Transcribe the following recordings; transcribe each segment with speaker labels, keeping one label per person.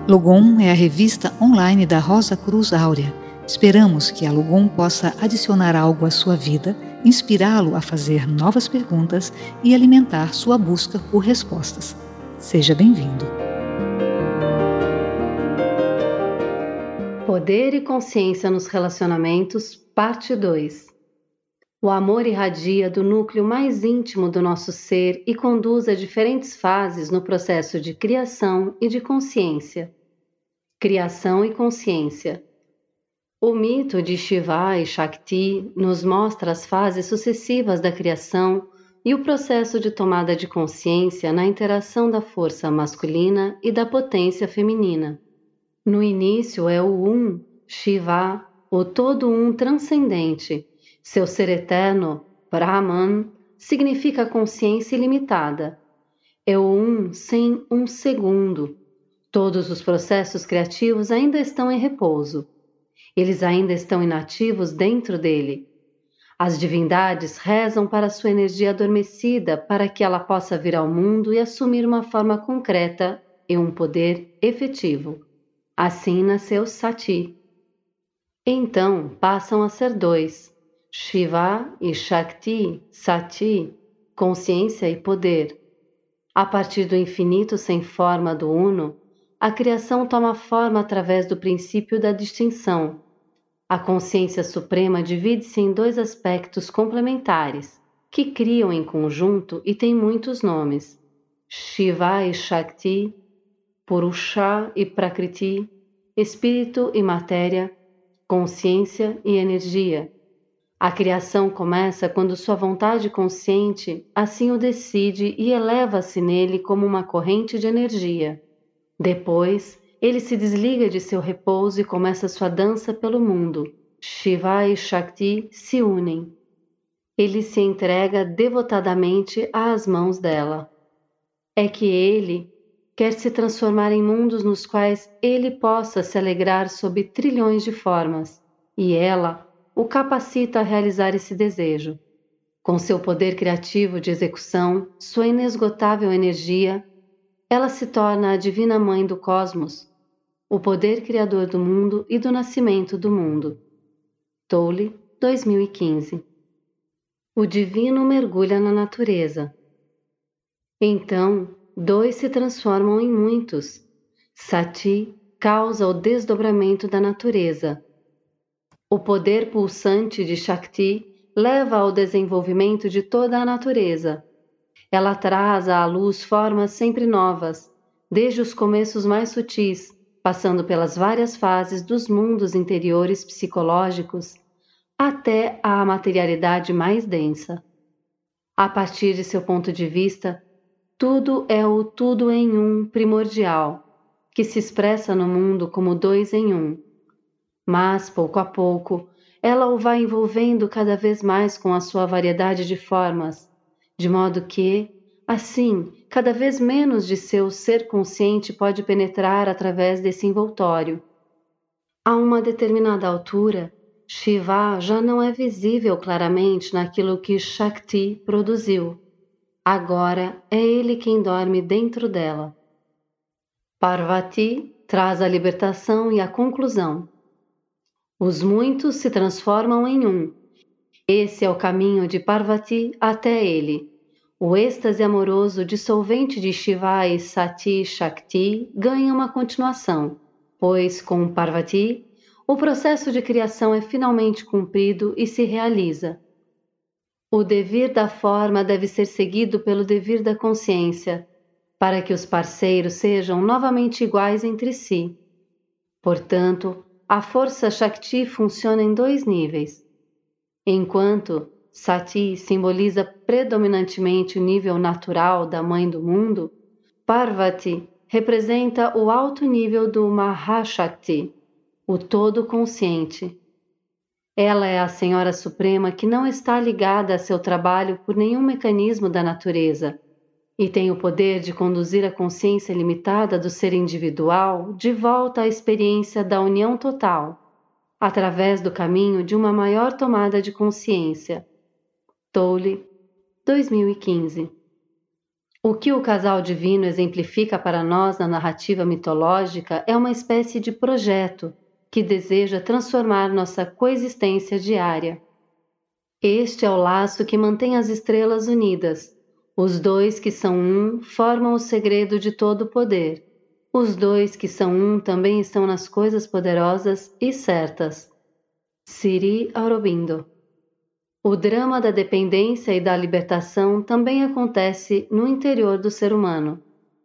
Speaker 1: Logom é a revista online da Rosa Cruz Áurea. Esperamos que a Logom possa adicionar algo à sua vida, inspirá-lo a fazer novas perguntas e alimentar sua busca por respostas. Seja bem-vindo.
Speaker 2: Poder e consciência nos relacionamentos, parte 2. O amor irradia do núcleo mais íntimo do nosso ser e conduz a diferentes fases no processo de criação e de consciência. Criação e consciência. O mito de Shiva e Shakti nos mostra as fases sucessivas da criação e o processo de tomada de consciência na interação da força masculina e da potência feminina. No início é o Um, Shiva, o todo um transcendente. Seu ser eterno, Brahman, significa consciência ilimitada. É o Um sem um segundo. Todos os processos criativos ainda estão em repouso. Eles ainda estão inativos dentro dele. As divindades rezam para sua energia adormecida para que ela possa vir ao mundo e assumir uma forma concreta e um poder efetivo. Assim nasceu Sati. Então passam a ser dois, Shiva e Shakti, Sati, consciência e poder. A partir do infinito sem forma do Uno, a criação toma forma através do princípio da distinção. A consciência suprema divide-se em dois aspectos complementares, que criam em conjunto e têm muitos nomes. Shiva e Shakti, Purusha e Prakriti, espírito e matéria, consciência e energia. A criação começa quando sua vontade consciente assim o decide e eleva-se nele como uma corrente de energia. Depois, ele se desliga de seu repouso e começa sua dança pelo mundo. Shiva e Shakti se unem. Ele se entrega devotadamente às mãos dela. É que ele quer se transformar em mundos nos quais ele possa se alegrar sob trilhões de formas, e ela o capacita a realizar esse desejo. Com seu poder criativo de execução, sua inesgotável energia, ela se torna a divina mãe do cosmos, o poder criador do mundo e do nascimento do mundo. Tolle, 2015. O divino mergulha na natureza. Então, dois se transformam em muitos. Sati causa o desdobramento da natureza. O poder pulsante de Shakti leva ao desenvolvimento de toda a natureza. Ela traz à luz formas sempre novas, desde os começos mais sutis, passando pelas várias fases dos mundos interiores psicológicos, até à materialidade mais densa. A partir de seu ponto de vista, tudo é o tudo em um primordial, que se expressa no mundo como dois em um. Mas, pouco a pouco, ela o vai envolvendo cada vez mais com a sua variedade de formas, de modo que, assim, cada vez menos de seu ser consciente pode penetrar através desse envoltório. A uma determinada altura, Shiva já não é visível claramente naquilo que Shakti produziu. Agora é ele quem dorme dentro dela. Parvati traz a libertação e a conclusão. Os muitos se transformam em um. Esse é o caminho de Parvati até ele. O êxtase amoroso dissolvente de Shiva e Sati Shakti ganha uma continuação, pois com Parvati, o processo de criação é finalmente cumprido e se realiza. O devir da forma deve ser seguido pelo devir da consciência, para que os parceiros sejam novamente iguais entre si. Portanto, a força Shakti funciona em dois níveis. Enquanto Sati simboliza predominantemente o nível natural da mãe do mundo, Parvati representa o alto nível do Mahashakti, o todo consciente. Ela é a Senhora Suprema que não está ligada a seu trabalho por nenhum mecanismo da natureza e tem o poder de conduzir a consciência limitada do ser individual de volta à experiência da união total, através do caminho de uma maior tomada de consciência. Tolle, 2015. O que o casal divino exemplifica para nós na narrativa mitológica é uma espécie de projeto que deseja transformar nossa coexistência diária. Este é o laço que mantém as estrelas unidas. Os dois que são um formam o segredo de todo o poder. Os dois que são um também estão nas coisas poderosas e certas. Sri Aurobindo. O drama da dependência e da libertação também acontece no interior do ser humano.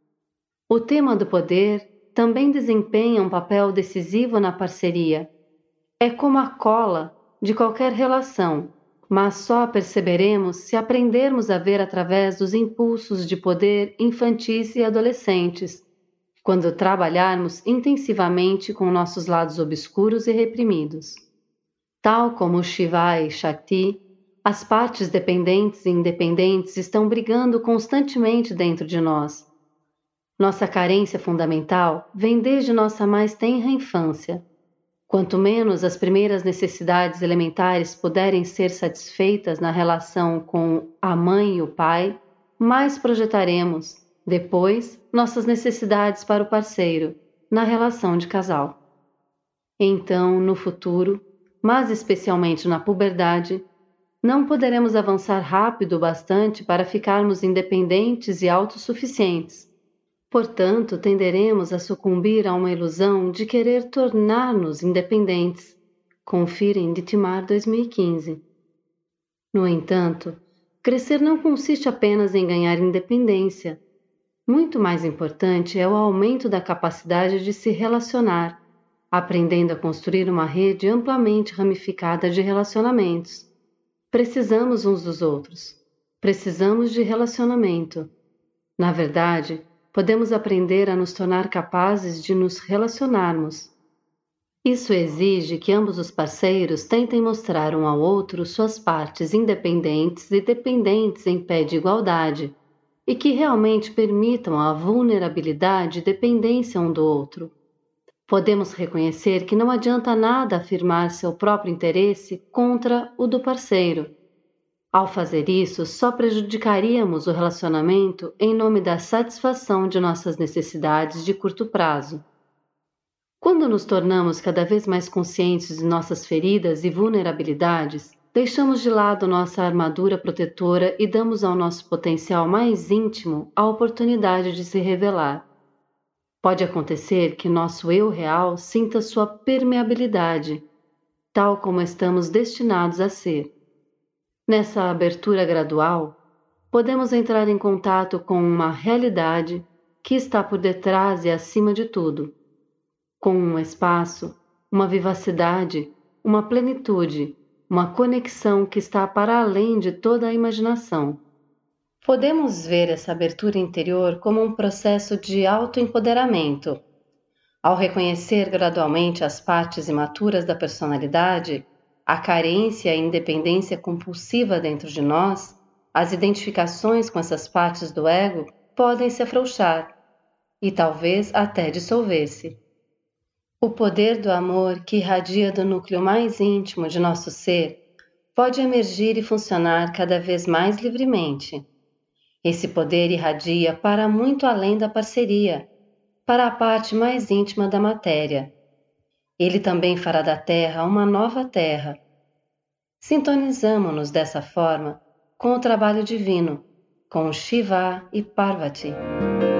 Speaker 2: O tema do poder também desempenha um papel decisivo na parceria. É como a cola de qualquer relação, mas só perceberemos se aprendermos a ver através dos impulsos de poder infantis e adolescentes, quando trabalharmos intensivamente com nossos lados obscuros e reprimidos. Tal como Shiva e Shakti, as partes dependentes e independentes estão brigando constantemente dentro de nós. Nossa carência fundamental vem desde nossa mais tenra infância. Quanto menos as primeiras necessidades elementares puderem ser satisfeitas na relação com a mãe e o pai, mais projetaremos, depois, nossas necessidades para o parceiro, na relação de casal. Então, no futuro, mas especialmente na puberdade, não poderemos avançar rápido o bastante para ficarmos independentes e autossuficientes. Portanto, tenderemos a sucumbir a uma ilusão de querer tornar-nos independentes. Confira em Ditmar 2015. No entanto, crescer não consiste apenas em ganhar independência. Muito mais importante é o aumento da capacidade de se relacionar, aprendendo a construir uma rede amplamente ramificada de relacionamentos. Precisamos uns dos outros. Precisamos de relacionamento. Na verdade, podemos aprender a nos tornar capazes de nos relacionarmos. Isso exige que ambos os parceiros tentem mostrar um ao outro suas partes independentes e dependentes em pé de igualdade, e que realmente permitam a vulnerabilidade e dependência um do outro. Podemos reconhecer que não adianta nada afirmar seu próprio interesse contra o do parceiro. Ao fazer isso, só prejudicaríamos o relacionamento em nome da satisfação de nossas necessidades de curto prazo. Quando nos tornamos cada vez mais conscientes de nossas feridas e vulnerabilidades, deixamos de lado nossa armadura protetora e damos ao nosso potencial mais íntimo a oportunidade de se revelar. Pode acontecer que nosso eu real sinta sua permeabilidade, tal como estamos destinados a ser. Nessa abertura gradual, podemos entrar em contato com uma realidade que está por detrás e acima de tudo, com um espaço, uma vivacidade, uma plenitude, uma conexão que está para além de toda a imaginação. Podemos ver essa abertura interior como um processo de autoempoderamento. Ao reconhecer gradualmente as partes imaturas da personalidade, a carência e a independência compulsiva dentro de nós, as identificações com essas partes do ego podem se afrouxar e talvez até dissolver-se. O poder do amor que irradia do núcleo mais íntimo de nosso ser pode emergir e funcionar cada vez mais livremente. Esse poder irradia para muito além da parceria, para a parte mais íntima da matéria. Ele também fará da Terra uma nova Terra. Sintonizamo-nos dessa forma com o trabalho divino, com Shiva e Parvati.